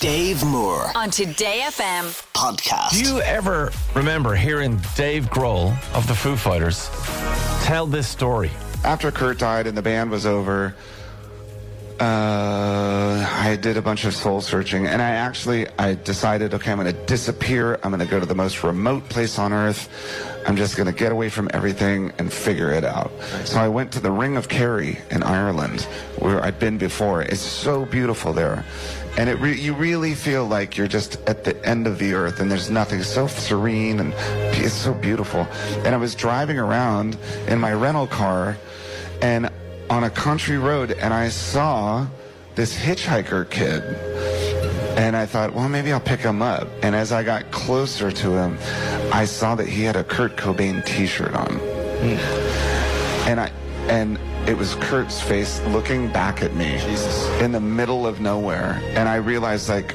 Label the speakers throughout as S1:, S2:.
S1: Dave Moore
S2: on Today FM
S1: podcast.
S3: Do you ever remember hearing Dave Grohl of the Foo Fighters tell this story?
S4: After Kurt died and the band was over, I did a bunch of soul searching, and I decided, okay, I'm going to disappear. I'm going to go to the most remote place on earth. I'm just going to get away from everything and figure it out. So I went to the Ring of Kerry in Ireland, where I'd been before. It's so beautiful there. And you really feel like you're just at the end of the earth, and there's nothing. So serene, and it's so beautiful. And I was driving around in my rental car, and on a country road, and I saw this hitchhiker kid. And I thought, well, maybe I'll pick him up. And as I got closer to him, I saw that he had a Kurt Cobain t-shirt on. And it was Kurt's face looking back at me in the middle of nowhere. And I realized, like,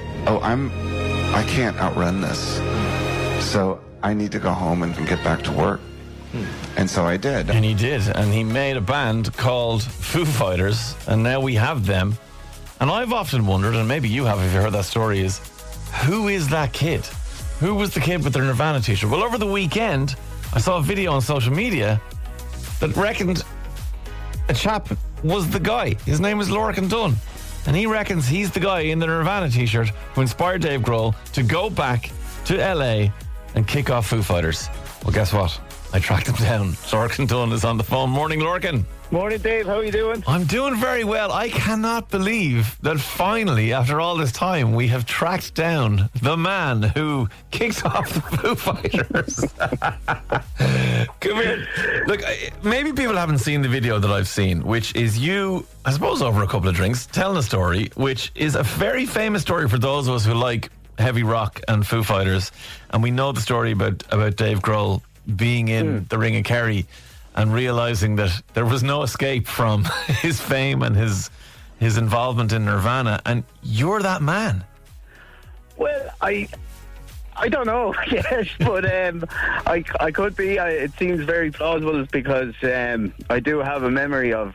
S4: I can't outrun this. So I need to go home and get back to work. And so I did.
S3: And he did. And he made a band called Foo Fighters. And now we have them. And I've often wondered, and maybe you have if you heard that story, is who is that kid? Who was the kid with the Nirvana t-shirt? Well, over the weekend, I saw a video on social media that reckoned a chap was the guy. His name is Lorcan Dunn. And he reckons he's the guy in the Nirvana t-shirt who inspired Dave Grohl to go back to LA and kick off Foo Fighters. Well, guess what? I tracked him down. Lorcan Dunn is on the phone. Morning, Lorcan.
S5: Morning, Dave. How are you doing?
S3: I'm doing very well. I cannot believe that finally, after all this time, we have tracked down the man who kicked off the Foo Fighters. Come here. Look, maybe people haven't seen the video that I've seen, which is you, I suppose, over a couple of drinks, telling a story, which is a very famous story for those of us who like heavy rock and Foo Fighters. And we know the story about Dave Grohl being in the Ring of Kerry and realising that there was no escape from his fame and his involvement in Nirvana, and you're that man.
S5: Well, I don't know, yes, but I could be. It seems very plausible because I do have a memory of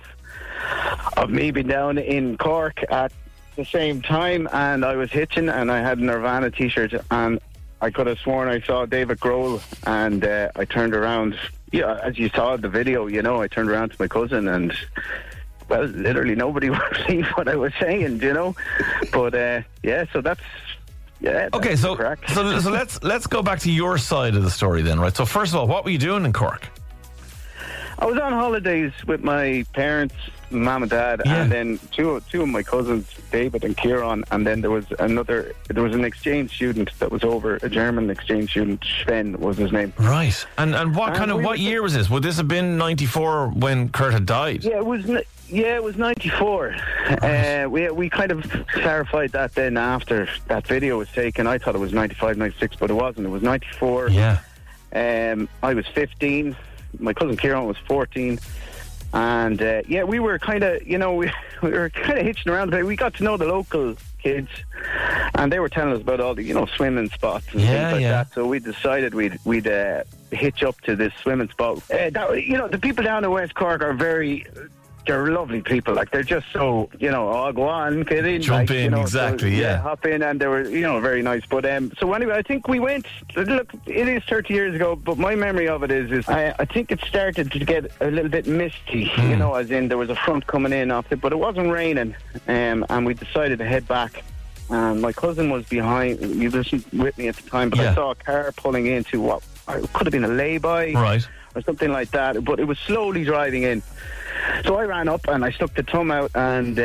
S5: me being down in Cork at the same time, and I was hitching, and I had a Nirvana t-shirt, and I could have sworn I saw David Grohl, and I turned around. Yeah, as you saw in the video, I turned around to my cousin, and well, literally nobody would believe what I was saying, But so that's
S3: okay. So let's go back to your side of the story then, right? So first of all, what were you doing in Cork?
S5: I was on holidays with my parents, mum and dad, and then two of my cousins, David and Kieran, and then there was an exchange student that was over, a German exchange student, Sven was his name.
S3: Right. And what year was this? Would this have been 94 when Kurt had died?
S5: Yeah, it was 94. Right. We kind of clarified that then after that video was taken. I thought it was 95, 96, but it wasn't. It was 94.
S3: Yeah.
S5: I was 15. My cousin Kieran was 14. And we were kind of, we were kind of hitching around. We got to know the local kids, and they were telling us about all the, swimming spots and things like that. So we decided we'd hitch up to this swimming spot. The people down in West Cork are they're lovely people. Like, they're just so, go on, get in.
S3: Jump in, exactly,
S5: so, hop in, and they were, very nice. But, so anyway, I think we went, look, it is 30 years ago, but my memory of it is I think it started to get a little bit misty, as in there was a front coming in off it, but it wasn't raining, and we decided to head back. And my cousin was behind, he wasn't with me at the time, but I saw a car pulling into what could have been a lay-by.
S3: Right.
S5: Or something like that, but it was slowly driving in. So I ran up and I stuck the thumb out, and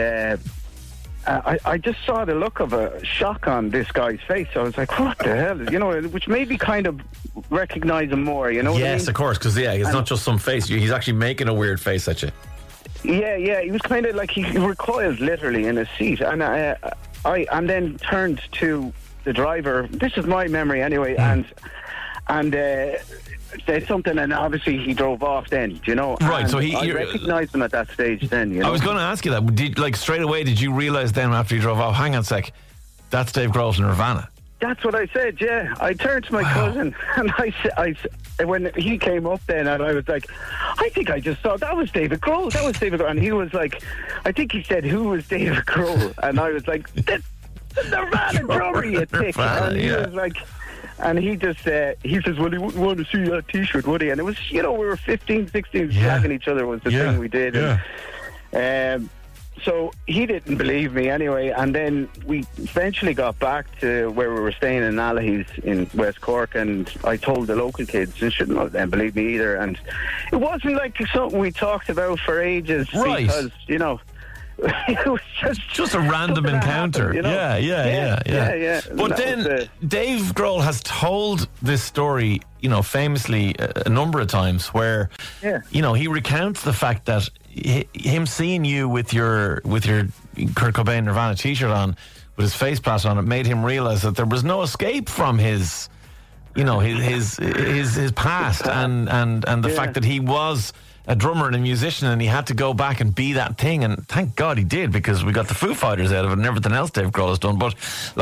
S5: I just saw the look of a shock on this guy's face. I was like, what the hell? Which made me kind of recognise him more, Yes,
S3: what I mean? Of course, because, it's not just some face. He's actually making a weird face at you.
S5: Yeah, he was kind of like, he recoiled literally in his seat. And I then turned to the driver. This is my memory anyway, and said something, and obviously he drove off then,
S3: Right, so
S5: I recognised him at that stage then,
S3: I was going to ask you that. Straight away, did you realise then after you drove off, hang on a sec, that's Dave Grohl from Nirvana?
S5: That's what I said, yeah. I turned to my cousin, and I when he came up then, and I was like, I think I just saw, that was David Grohl. And he was like, I think he said, who was David Grohl? And I was like, Nirvana drummer, you tick. And he was like, and he just, he says, well, he wouldn't want to see that T-shirt, would he? And it was, we were 15, 16, slagging each other was the thing we did. And, so he didn't believe me anyway, and then we eventually got back to where we were staying in Allahy's in West Cork, and I told the local kids, and shouldn't have them believe me either, and it wasn't like something we talked about for ages, because, it was
S3: just a random encounter.
S5: Happened,
S3: Yeah. But then Dave Grohl has told this story, famously a number of times where, he recounts the fact that him seeing you with your Kurt Cobain Nirvana T-shirt on, with his face plaster on it, made him realize that there was no escape from his past and the fact that he was a drummer and a musician, and he had to go back and be that thing, and thank God he did, because we got the Foo Fighters out of it and everything else Dave Grohl has done. But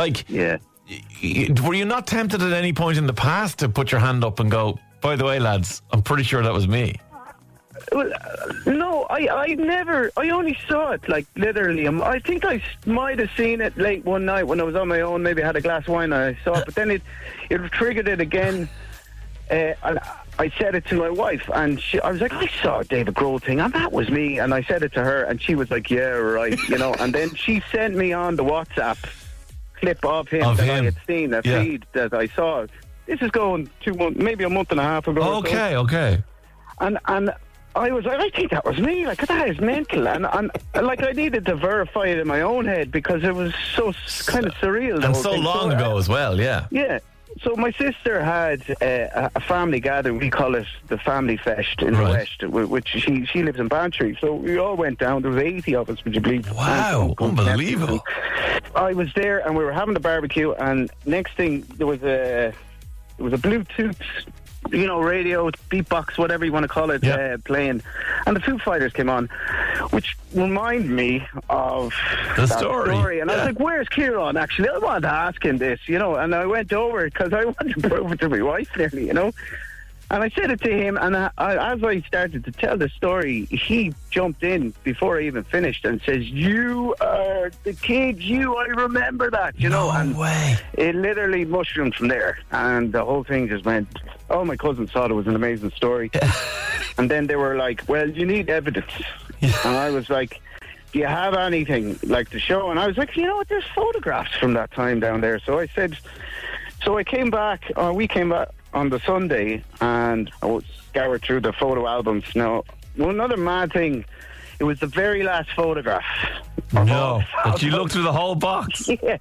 S3: were you not tempted at any point in the past to put your hand up and go, by the way, lads, I'm pretty sure that was me?
S5: Well, no, I never. I only saw it, like, literally. I think I might have seen it late one night when I was on my own. Maybe I had a glass of wine and I saw it, but then it triggered it again. And I said it to my wife, and I was like, I saw a David Grohl thing, and that was me. And I said it to her, and she was like, yeah, right, And then she sent me on the WhatsApp clip of him I had seen, a feed that I saw. This is going 2 months, maybe a month and a half ago.
S3: Okay.
S5: And I was like, I think that was me. Like, that is mental. And like, I needed to verify it in my own head because it was so kind of surreal.
S3: And so long ago as well, yeah.
S5: Yeah. So my sister had a family gathering. We call it the Family Fest in the West, which she lives in Bantry. So we all went down. There was 80 of us, would you believe?
S3: Wow, unbelievable.
S5: I was there, and we were having the barbecue, and next thing, there was a Bluetooth, radio, beatbox, whatever you want to call it, playing. And the Foo Fighters came on, which reminded me of
S3: the
S5: that
S3: story.
S5: And I was like, where's Kieran, actually? I wanted to ask him this, and I went over because I wanted to prove it to my wife nearly, And I said it to him, and as I started to tell the story, he jumped in before I even finished and says, you are the kid, I remember that,
S3: No way.
S5: It literally mushroomed from there, and the whole thing just went, my cousin thought it was an amazing story. And then they were like, well, you need evidence. And I was like, do you have anything like to show? And I was like, there's photographs from that time down there. So I said, we came back on the Sunday, and I scoured through the photo albums. Now, another mad thing, it was the very last photograph.
S3: No, but you looked through the whole box.
S5: Yeah.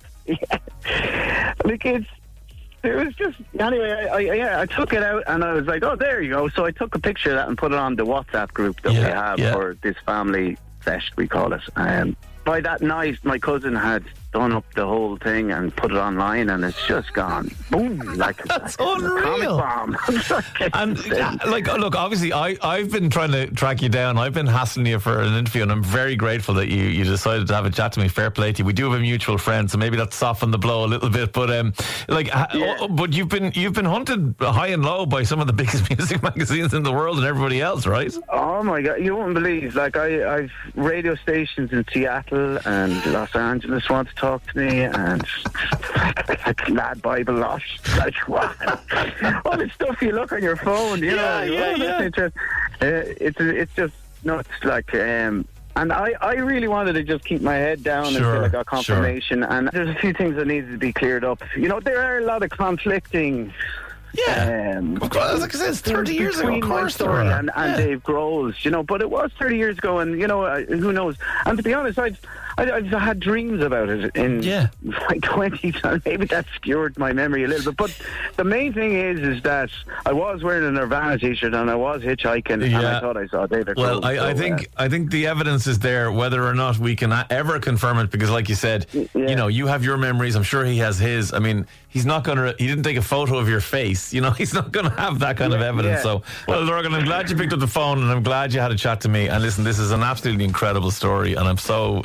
S5: It was just, anyway, I took it out, and I was like, oh, there you go. So I took a picture of that and put it on the WhatsApp group that we have for this Family Fest, we call it. By that night, my cousin had done up the whole thing and put it online, and it's just gone boom,
S3: that's unreal.
S5: A comic bomb.
S3: And look, obviously I've been trying to track you down. I've been hassling you for an interview, and I'm very grateful that you decided to have a chat to me. Fair play to you. We do have a mutual friend, so maybe that softened the blow a little bit, but but you've been hunted high and low by some of the biggest music magazines in the world and everybody else, right?
S5: Oh my God, you wouldn't believe, I've radio stations in Seattle and Los Angeles want to talk to me, and Lad Bible Lost, what? All the stuff you look on your phone, that's interesting. It's just nuts, and I really wanted to just keep my head down until I got confirmation, and there's a few things that needed to be cleared up. There are a lot of conflicting.
S3: Of course, like I said, it's 30 years ago, of course,
S5: story and Dave Grohl's, but it was 30 years ago, and who knows? And to be honest, I've had dreams about it in my 20s, and maybe that skewed my memory a little bit. But the main thing is that I was wearing a Nirvana t-shirt and I was hitchhiking, and I thought I saw David Grohl.
S3: Well, I think the evidence is there, whether or not we can ever confirm it, because like you said, you have your memories. I'm sure he has his. I mean, he didn't take a photo of your face. He's not going to have that kind of evidence. So, well, Lorcan, I'm glad you picked up the phone, and I'm glad you had a chat to me. And listen, this is an absolutely incredible story, and I'm so, so grateful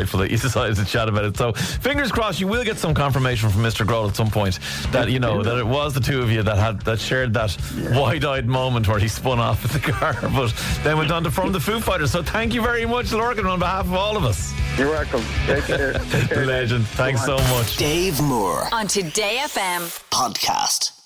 S3: delightful that you decided to chat about it. So fingers crossed you will get some confirmation from Mr. Grohl at some point that, you know, that it was the two of you that shared that wide-eyed moment where he spun off in the car, but then went on to form the Foo Fighters. So thank you very much, Lorcan, on behalf of all of us.
S5: You're welcome. Take care.
S3: Legend. Thanks so much.
S1: Dave Moore
S2: on Today FM
S1: podcast.